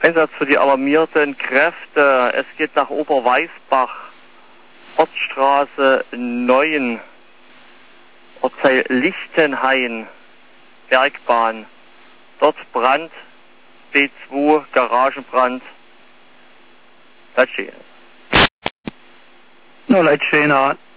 Einsatz für die alarmierten Kräfte. Es geht nach Oberweisbach, Ortsstraße 9, Ortsteil Lichtenhain, Bergbahn. Dort Brand, B2, Garagenbrand. Leitstehen. No, Leitstehen.